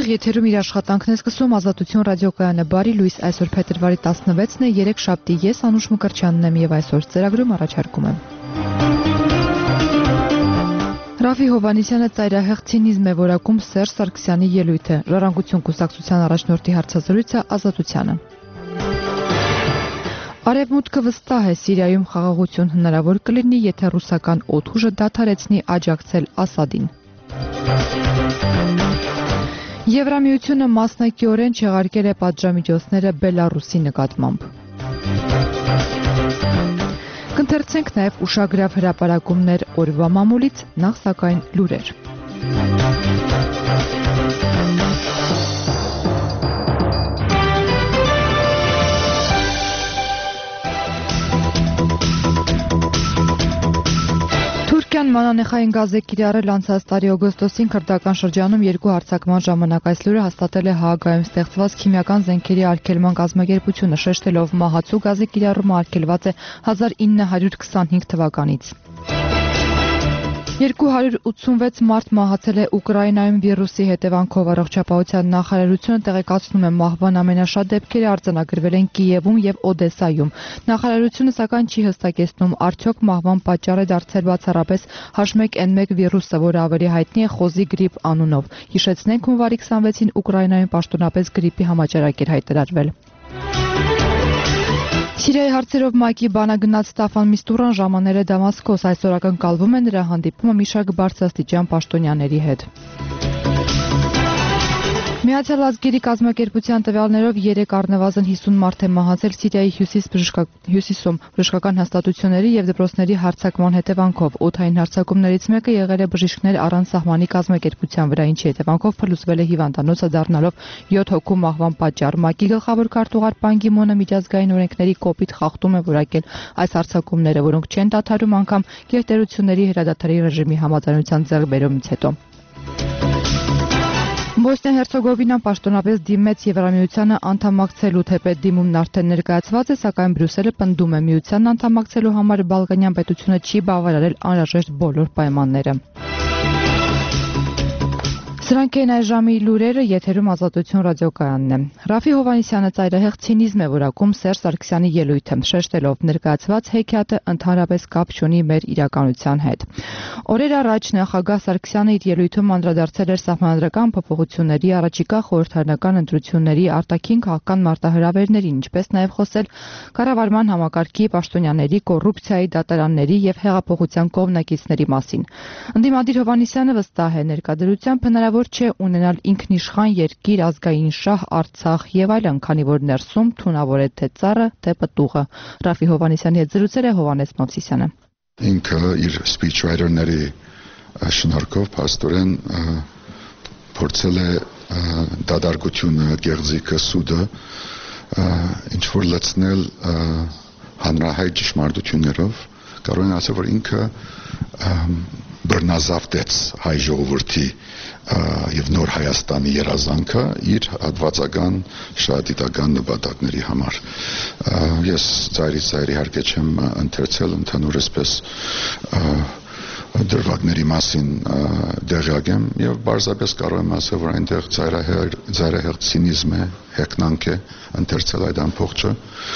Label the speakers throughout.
Speaker 1: Եթերում իր աշխատանքն է սկսում Ազատություն ռադիոկայանը բարի լույս այսօր փետրվարի 16-ն է 3 շաբթի ես Անուշ Մկրտչյանն եմ եւ այսօր ծրագրում առաջարկում եմ Ռաֆի Հովհաննիսյանը ծայրահեղ ցինիզմ է որակում Սերժ Սարգսյանի ելույթը Ժառանգություն կուսակցության առաջնորդի հարցազրույցը Ազատությանը Արևմուտքը վստահ է Սիրիայում խաղաղություն հնարավոր կլինի եթե ռուսական օդուժը դադարեցնի աջակցել Ասադին Եվրամիությունը մասնակիորեն չեղարկել է պատժամիջոցները Բելարուսի նկատմամբ։ Կընթերցենք նաև ուշագրավ հրապարակումներ օրվա մամուլից, նախ սակայն լուրեր։ Մանանեխային գազ է կիրառել անցած տարի օգոստոսին քրդական շրջանում երկու հարձակման ժամանակ այս լուրը հաստատել է Հաագայում ստեղծված քիմիական զենքերի արգելման կազմակերպությունը շեշտելով մահացու գազի կիրառումը արգելված է 1925 թվականից 286 մարդ մահացել է Ուկրաինայում վիրուսի հետևանքով առողջապահության նախարարությունը տեղեկացնում է մահվան ամենաշատ դեպքերը արձանագրվել են Կիևում եւ Օդեսայում նախարարությունը սակայն չի հստակեցնում արդյոք մահվան պատճառ է դարձել բացառապես H1N1 վիրուսը, որը ավելի հայտնի է խոզի գրիպ անունով հիշեցնենք հունվարի 26-ին Ուկրաինայում պաշտոնապես գրիպի համաճարակ էր հայտարարվել Սիրիայի հարցերով ՄԱԿ-ի բանագնաց Ստաֆան Միստուրան ժամանել է Դամասկոս այսօր ակնկալվում է նրա հանդիպումը մի շարք բարձրաստիճան պաշտոնյաների հետ Միացյալ Ազգերի կազմակերպության տվյալներով 3 առնվազն 50 մարդ է մահացել Սիրիայի հյուսիսում բժշկական հաստատությունների եւ դպրոցների հարձակման հետևանքով օդային հարձակումներից մեկը եղել է բժիշկներ առանց սահմանի կազմակերպության վրա ինչի հետևանքով փլուզվել է հիվանդանոցը դառնալով 7 հոգու մահվան պատճառ ՄԱԿ-ի գլխավոր քարտուղար Պան Գի Մունը միջազգային օրենքների կոպիտ խախտում է որակել այս հարձակումները որոնք չեն դադարում անգամ գերտերությունների հրադադարի ռեժիմի համաձայնության ձեռքբերումից հետո Բոսնիա-Հերցեգովինան պաշտոնապես դիմեց Եվրամիությանը անդամակցելու թեպետ դիմումն արդեն ներկայացված է, սակայն Բրյուսելը պնդում է միությանն անդամակցելու համար Բալկանյան պետությունը չի բավարարել անհրաժեշտ բոլոր պայմանները։ Սրանք են այս ժամի լուրերը, եթերում Ազատություն ռադիոկայանն է։ Ռաֆի Հովհաննիսյանը ծայրահեղ ցինիզմ է որակում Սերժ Սարգսյանի ելույթը, շեշտելով ներկայացված հեքիաթը ընդհանրապես կապ չունի մեր իրականության հետ։ Օրեր առաջ նախագահ Սարգսյանը իր ելույթում անդրադարձել էր սահմանադրական փոփոխությունների, առաջիկա խորհրդարանական ընտրությունների, արտաքին քաղաքական մարտահրավերներին, ինչպես նաև խոսել կառավարման համակարգի, պաշտոնյաների, կոռուպցիայի, դատարանների եւ հեղափոխության կողմնակիցների մասին։ Ընդդիմադիր Հովհաննիսյանը վստահ է ներկայությամբ հնարավոր չէ ունենալ ինքնիշխան երկիր, ազգային շահ, Արցախ եւ այլն, քանի որ ներսում թունավոր է թե ծառը, թե պտուղը։ Ռաֆի Հովհաննիսյանի հետ զրուցել է Հովհաննես Մովսիսյանը։
Speaker 2: Ինքը իր speech writer-ների շնորհքով փաստորեն փորձել է դադարությունը, գեղձիկը, սուդը ինչ որ լցնել հանրահայտ ճշմարտություններով, կարող են ասել, որ ինքը բռնազավթեց հայ ժողովրդի եւ նոր Հայաստանի երազանքը իր հատվածական շահադիտական նպատակների համար։ Ես ծայրից իհարկե չեմ ընթերցել ընդհանուր այսպես դրվագների մասին դեղյակ եմ եւ բարձրապես կարող եմ ասել, որ այնտեղ ծայրահեղ ցինիզմ է, հեգնանք է ընթերցել այդ ամբողջը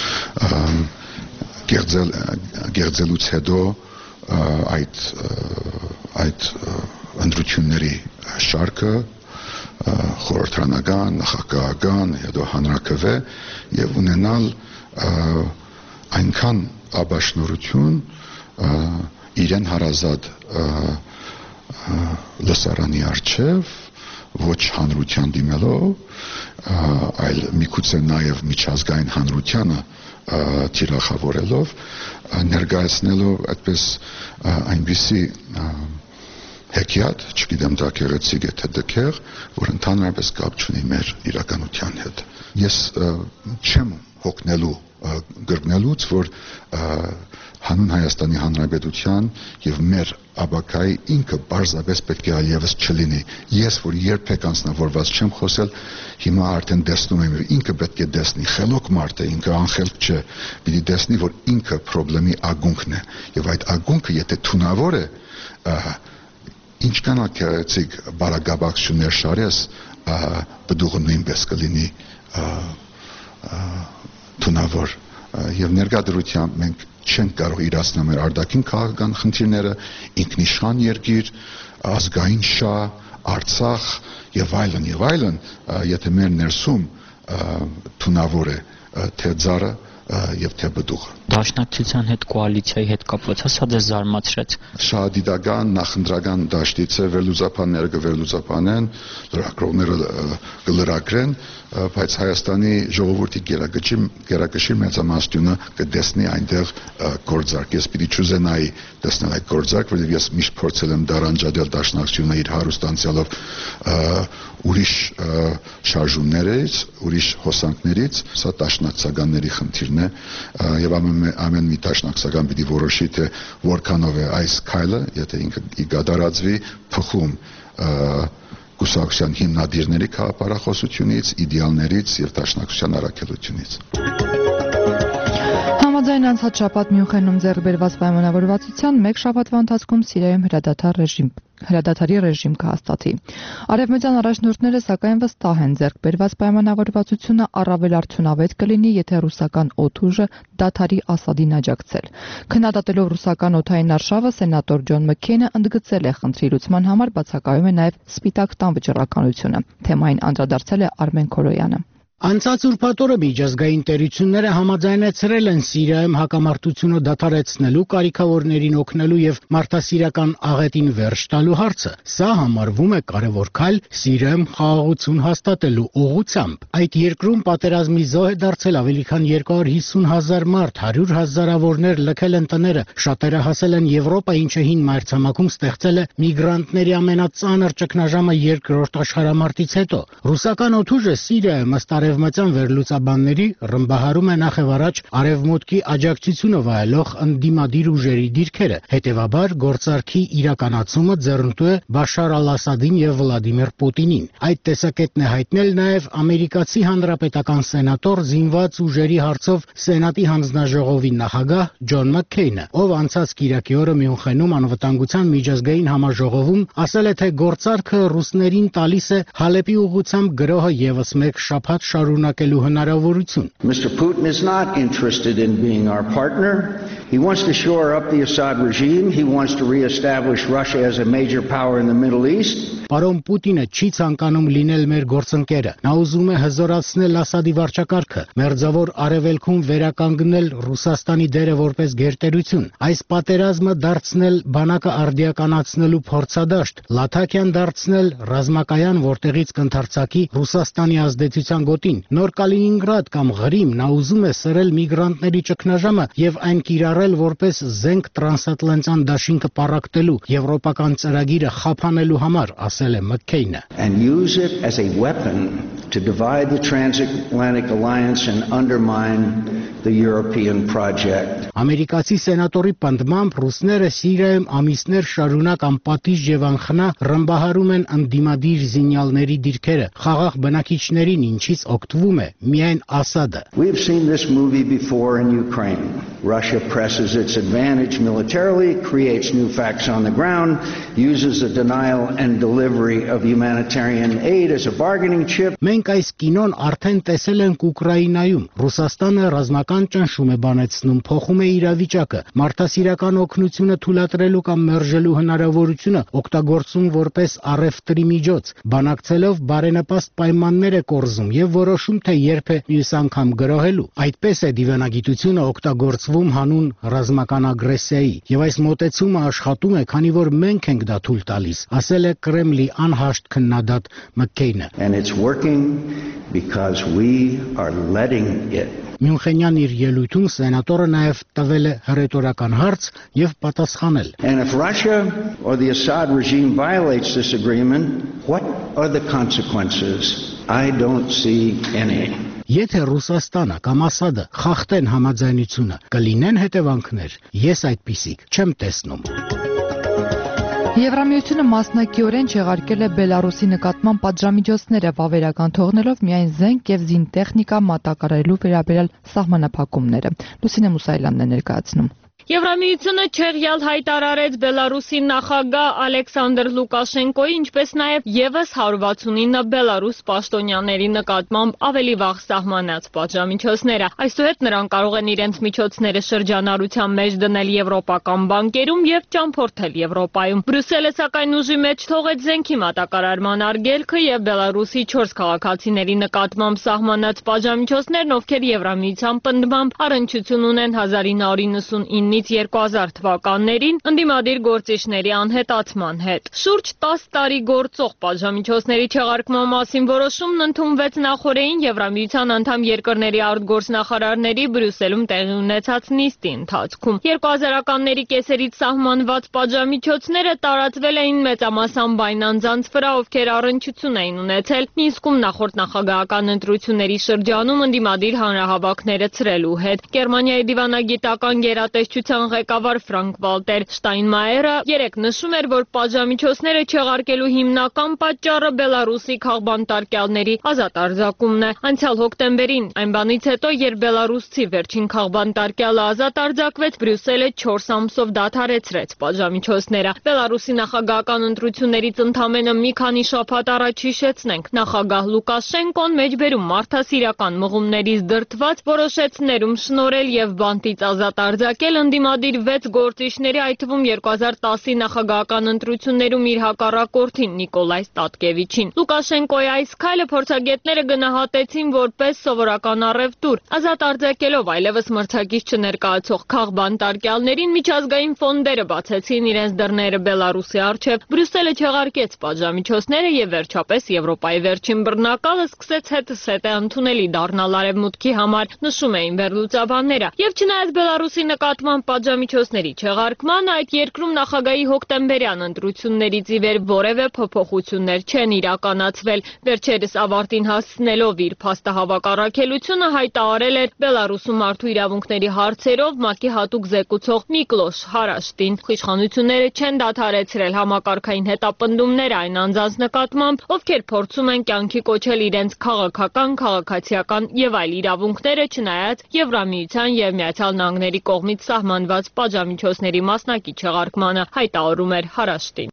Speaker 2: գեղձելուց հետո այդ ընտրությունների շարքը խորհրդարանական, նախագահական, հետո հանրաքվե եւ ունենալ այնքան աբաշնորություն իրեն հարազատ լսարանի առջև ոչ հանրության դիմելով, այլ միգուցե նաեւ միջազգային հանրությանը թիրախավորելով ներկայացնելով այդպես այնպիսի հեքիաթ, չգիտեմ դա գեղեցիկ է թե դքեղ, որ ընդհանրապես կապ չունի մեր իրականության հետ։ Ես չեմ հոգնելու գրկնելուց, որ հանուն Հայաստանի Հանրապետության եւ մեր աբակայի ինքը բարձրապես պետք է այլևս չլինի։ Ես որ երբեք անձնավորված չեմ խոսել, հիմա արդեն տեսնում եմ, որ ինքը պետք է տեսնի, խելոք մարդ է, ինքը անխելք չէ, պիտի տեսնի, որ ինքը խնդրի ագունքն է, եւ այդ ագունքը եթե թունավոր է, ինչքան ակերեցիկ բարագաբակցություններ շարես, բդուղը նույնպես կլինի թունավոր եւ ներկայությամբ մենք չենք կարող իրացնել մեր արտաքին քաղաքական խնդիրները, ինքնիշխան երկիր, ազգային շահ, Արցախ եւ այլն, եթե մեր ներսում թունավոր է թե ծառը եւ թե բդուղը։
Speaker 3: Դաշնակցության հետ կոալիցիայի հետ կապված սա դες զարմացրեց։
Speaker 2: Շահադիտական նախընտրական դաշտից է վերլուծաբանները կվերլուծաբանեն, լրագրողները կլրագրեն, բայց Հայաստանի ժողովրդի գերակշիռ մեծամասնությունը կտեսնի այնտեղ գործարք։ Ես պիտի չուզենայի տեսնել այդ գործարք, որովհետև ես միշտ փորձել եմ դարանջադել դաշնակցությունը իր հարուստ անցյալով ուրիշ շարժումներից, ուրիշ հոսանքներից, սա դաշնակցականների խնդիրն է եւ ամեն մի դաշնակցական պիտի որոշի թե որքանով է այս քայլը, եթե ինքը կատարածվի փխում կուսակցության հիմնադիրների քաղաքապարախոսությունից, իդեալներից եւ դաշնակցության առաքելությունից։
Speaker 1: Համաձայն անցած շաբաթ Մյունխենում ձեռք բերված պայմանավորվածության մեկ շաբաթվա ընթացքում Սիրիայում հրադադարի ռեժիմ կհաստատի։ Արևմտյան առաջնորդները սակայն վստահ են ձեռք բերված պայմանավորվածությունը առավել արդյունավետ կլինի, եթե ռուսական օդուժը դադարի Ասադին աջակցել։ Քննադատելով ռուսական օդային արշավը սենատոր Ջոն Մքքեյնը ընդգծել է խնդրի լուծման համար բացակայում է նաև Սպիտակ տան վճռականությունը։ Թեմային անդրադարձել է Արմեն Քորոյանը։
Speaker 4: Անցած ուրբաթ օրը միջազգային տերությունները համաձայնեցրել են Սիրիայում հակամարտությունը դադարեցնելու, կարիքավորներին օգնելու եւ մարդասիրական աղետին վերջ տալու հարցը։ Սա համարվում է կարևոր քայլ Սիրիայում խաղաղություն հաստատելու ուղղությամբ։ Այդ երկրում պատերազմի զոհ է դարձել ավելի քան 250,000 մարդ, 100,000-ավորներ լքել են տները, շատերը հասել են Եվրոպա, ինչը հին մայրցամաքում ստեղծել է միգրանտների ամենածանր ճգնաժամը երկրորդ աշխարհամարտից հետո։ Ռուսական օդուժը Սիրիայում ըստ արևմտյան վերլուծաբանների ռմբահարում է նախևառաջ արևմուտքի աջակցությունը վայելող ընդդիմադիր ուժերի դիրքերը, հետևաբար գործարքի իրականացումը ձեռնտու է Բաշար Ալ-Ասադին եւ Վլադիմիր Պուտինին։ Այդ տեսակետն է հայտնել նաեւ ամերիկացի հանրապետական սենատոր զինված ուժերի հարցով Սենատի հանձնաժողովի նախագահ Ջոն Մքքեյնը, ով անցած կիրակի օրը Մյունխենում անվտանգության միջազգային համաժողովում ասել է, թե գործարքը ռուսներին տալիս է Հալեպի ուղղությամբ գրոհը եւս մեկ շաբաթ շարունակելու հնարավորություն։
Speaker 5: Mr. Putin is not interested in being our partner. He wants to shore up the Assad regime. He wants to reestablish Russia as a major power in the Middle East.
Speaker 4: Պարոն Պուտինը չի ցանկանում լինել մեր գործընկերը։ Նա ուզում է հզորացնել Ասադի վարչակարգը, մերձավոր արևելքում վերականգնել Ռուսաստանի դերը որպես գերտերություն, այս պատերազմը դարձնել բանակը արդիականացնելու փորձադաշտ, Լաթաքիան դարձնել ռազմակայան, որտեղից կընթարցակի Ռուսաստանի ազդեցության գոտին, նոր Կալինինգրադ կամ Ղրիմ, նա ուզում է սրել միգրանտների ճգնաժամը եւ այն կիրառել որպես զենք տրանսատլանտյան դաշինքը պառակտելու, եվրոպական ծրագիրը խափանելու համար, ասել է Մքքեյնը.
Speaker 5: And use it as a weapon to divide the transatlantic alliance and undermine the European project.
Speaker 4: Ամերիկացի սենատորի պնդմամբ ռուսները Սիրիայում ամիսներ շարունակ անպատիժ եւ անխնա ռմբահարում են ընդդիմադիր զինյալների դիրքերը, խաղաղ բնակիչներին, ինչից օգտվում է միայն Ասադը։
Speaker 5: We've seen this movie before in Ukraine. Russia presses its advantage militarily, creates new facts on the ground, uses the denial and delivery of humanitarian aid as a bargaining chip.
Speaker 4: Մենք այս կինոն արդեն տեսել ենք Ուկրաինայում։ Ռուսաստանը ռազմական ճնշում է բանեցնում, փոխում է իրավիճակը, մարդասիրական օգնությունը թույլատրելու կամ մերժելու հնարավորությունը օգտագործում որպես առևտրի միջոց, բանակցելով բարենպաստ պայմաններ է կորզում եւ որոշում թե երբ է մյուս անգամ գրոհելու։ Այդպես է դիվանագիտությունը օգտագործվում հանուն ռազմական ագրեսիայի, եւ այս մոտեցումը աշխատում է, քանի որ մենք ենք դա թույլ տալիս, ասել է Կրեմլի անհաշտ քննադատ Մքքեյնը։
Speaker 5: And it's working because we are letting it.
Speaker 4: Մյունխենյան իր ելույթում սենատորը նաև տվել է հռետորական հարց եւ պատասխանել.
Speaker 5: And if Russia or the Assad regime violates this agreement, what are the consequences? I don't see any.
Speaker 4: Եթե Ռուսաստանը կամ Ասադը խախտեն համաձայնությունը, կլինեն հետևանքներ։ Ես այդպիսիք չեմ տեսնում։
Speaker 1: Եվրամիությունը մասնակիորեն չեղարկել է Բելարուսի նկատմամբ պատժամիջոցները, վավերական թողնելով միայն զենք եւ զինտեխնիկա մատակարարելու վերաբերյալ սահմանափակումները։ Լուսինե Մուսայելյանն է ներկայացնում։
Speaker 6: Եվրամիությունը չեղյալ հայտարարեց Բելարուսի նախագահ Ալեքսանդր Լուկաշենկոյի, ինչպես նաև եւս 169 բելարուս պաշտոնյաների նկատմամբ ավելի վաղ սահմանած պատժամիջոցները։ Այսուհետ նրանք կարող են իրենց միջոցները շրջանառության մեջ դնել եվրոպական բանկերում եւ ճամփորդել Եվրոպայում։ Բրյուսելը սակայն ուժի մեջ թողեց զենքի մատակարարման արգելքը եւ Բելարուսի 4 քաղաքացիների նկատմամբ սահմանած պատժամիջոցներն, ովքեր Եվրամիության պնդմամբ առնչություն ունեն 1999 2000 թվականներին ընդդիմադիր գործիչների անհետացման հետ։ Շուրջ 10 տարի գործող պատժամիջոցների չեղարկման մասին որոշումն ընդունվեց նախորդին Եվրամիության անդամ երկրների արտգործնախարարների Բրյուսելում տեղի ունեցած նիստի ընթացքում։ 2000-ականների կեսերից սահմանված պատժամիջոցները տարածվել էին մեծամասամբ այն անձանց վրա, ովքեր առնչություն էին ունեցել Մինսկում նախորդ նախագահական ընտրությունների շրջանում ընդդիմադիր հանրահավաքները ցրելու հետ։ Գերմանիայի դիվանագիտական գերատեսչության ղեկավար Ֆրանկ Վալտեր Շտայնմայերը երեկ նշում էր, որ պատժամիջոցները չեղարկելու հիմնական պատճառը Բելարուսի քաղբանտարկյալների ազատ արձակումն է։ Անցյալ հոկտեմբերին, այն բանից հետո, երբ բելարուսցի վերջին քաղբանտարկյալը ազատ արձակվեց, Բրյուսելը 4 ամսով դադարեցրեց պատժամիջոցները։ Բելարուսի նախագահական ընտրություններից ընդամենը մի քանի շաբաթ առաջ հիշեցնենք, նախագահ Լուկաշենկոն մեջբերում մարդասիրական մղումներից դրդված որոշեց ներում շնորհել եւ բանտից ազատ արձակել ընդդիմադիր 6 գործիչների, այդ թվում 2010-ի նախագահական ընտրություններում իր հակառակորդին Նիկոլայ Ստատկևիչին։ Լուկաշենկոյի այս քայլը փորձագետները գնահատեցին որպես սովորական առևտուր։ Ազատ արձակելով այլևս մրցակից չներկայացող քաղբանտարկյալներին, միջազգային ֆոնդերը բացեցին իրենց դռները Բելարուսի առջև։ Բրյուսելը չեղարկեց պատժամիջոցները եւ վերջապես Եվրոպայի վերջին բռնակալը սկսեց հետզհետե ընդունելի դառնալ արևմուտքի համար, նշում էին վերլուծաբանները։ Եվ չնայած Բելարուսի նկատմամբ պատժամիջոցների չեղարկման, այդ երկրում նախագահի հոկտեմբերյան ընտրություններից ի վեր որևէ փոփոխություններ չեն իրականացվել։ Վերջերս ավարտին հասցնելով իր փաստահավաք առաքելությունը հայտարարել էր Բելարուսում մարդու իրավունքների հարցերով ՄԱԿ-ի հատուկ զեկուցող Միկլոշ Հարաշտին։ Իշխանությունները չեն դադարեցրել համակարգային հետապնդումներ այն անձանց նկատմամբ, ովքեր փորձում են կյանքի կոչել իրենց քաղաքական, քաղաքացիական եւ այլ իրավունքները, չնայած Եվրամիության եւ Միացյալ Նահանգների կողմից սահմանված պատժամիջոցների մասնակի չեղարկմանը, հայտարարում էր Հարաշտին։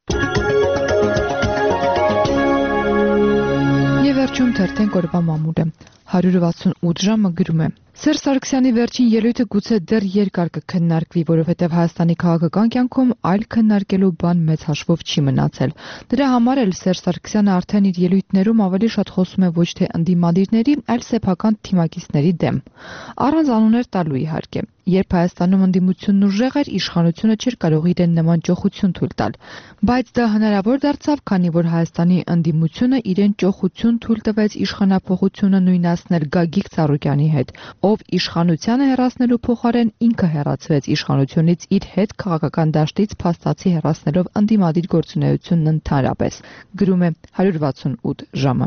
Speaker 1: Եվ վերջում թերթենք օրվա մամուլը 168 ժամը գրում է. Սերժ Սարգսյանի վերջին ելույթը գուցե դեռ երկար կքննարկվի, որովհետև Հայաստանի քաղաքական կյանքում այլ քննարկելու բան մեծ հաշվով չի մնացել։ Դրա համար էլ Սերժ Սարգսյանը արդեն իր ելույթներում ավելի շատ խոսում է ոչ թե ընդդիմադիրների, այլ սեփական թիմակիցների դեմ։ Առանց անուններ տալու իհարկե։ Երբ Հայաստանում ընդդիմությունն ուժեղ էր, իշխանությունը չէր կարող իրեն նման ճոխություն թույլ տալ։ Բայց դա հնարավոր դարձավ, քանի որ Հայաստանի ընդդիմությունը իրեն ճոխություն թույլ տվեց իշխանափոխությունը նույնացնել Գագիկ Ծառուկյանի հետ, ով իշխանությանը հեռացնելու փոխարեն ինքը հեռացվեց իշխանությունից իր հետ քաղաքական դաշտից փաստացի հեռացնելով ընդդիմադիր գործունեությունն ընդհանրապես, գրում է 168 ժամը։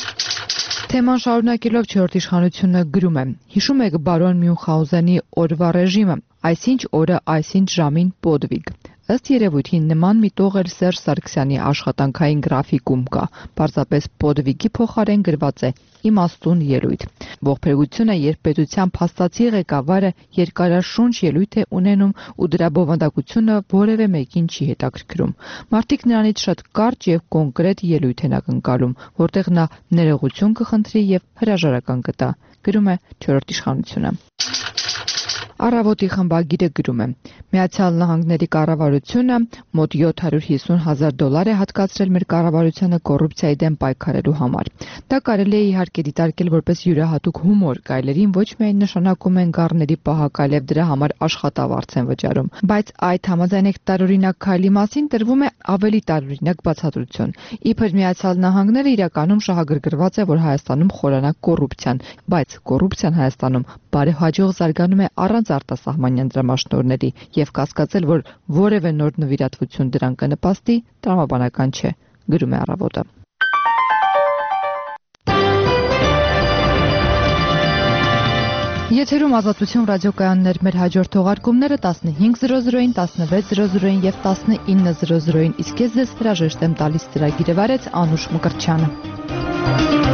Speaker 1: Թեման շարունակելով չորրորդ իշխանությունը գրում է. Հիշում եք բարոն Մյունխաուզենի օրվա ռեժիմը, այսինչ օրը, այսինչ ժամին պոդվիգ։ Ըստ երևույթի նման մի տող էլ Սերժ Սարգսյանի աշխատանքային գրաֆիկում կա, պարզապես պոդվիգի փոխարեն գրված է իմաստուն ելույթ։ Ողբերգությունը, երբ պետության փաստացի ղեկավարը երկարաշունչ ելույթ է ունենում ու դրա բովանդակությունը որևէ մեկին չի հետաքրքրում։ Մարդիկ նրանից շատ կարճ եւ կոնկրետ ելույթ են ակնկալում, որտեղ նա ներողություն կխնդրի եւ հրաժարական կտա, գրում է չորրորդ իշխանությունը։ Առավոտի խմբագիրը գրում է. Միացյալ Նահանգների կառավարությունը մոտ $750,000 է հատկացրել մեր կառավարությանը կոռուպցիայի դեմ պայքարելու համար։ Դա կարելի է իհարկե դիտարկել որպես յուրահատուկ հումոր, գայլերին ոչ միայն նշանակում են գառների պահակալ եւ դրա համար աշխատավարձ են վճարում, բայց այդ համաձայնեք տարօրինակ քայլի մասին տրվում է ավելի տարօրինակ բացատրություն։ Իբր Միացյալ Նահանգները իրականում շահագրգռված է, որ Հայաստանում խորանա կոռուպցիան, բայց կոռուպցիան Հայաստանում բարեհաջող զարգանում է առանց արտասահմանյան դրամաշնորհների եւ կասկածել, որ որևէ նոր նվիրատվություն դրան կնպաստի, տրամաբանական չէ, գրում է Առավոտը։ Եթերում Ազատություն ռադիոկայաններ, մեր հաջորդ թողարկումները 15:00-ին, 16:00-ին եւ 19:00-ին, իսկ ես ձեզ հրաժեշտ եմ տալիս ծրագիրը վարեց Անուշ Մկրտչյանը։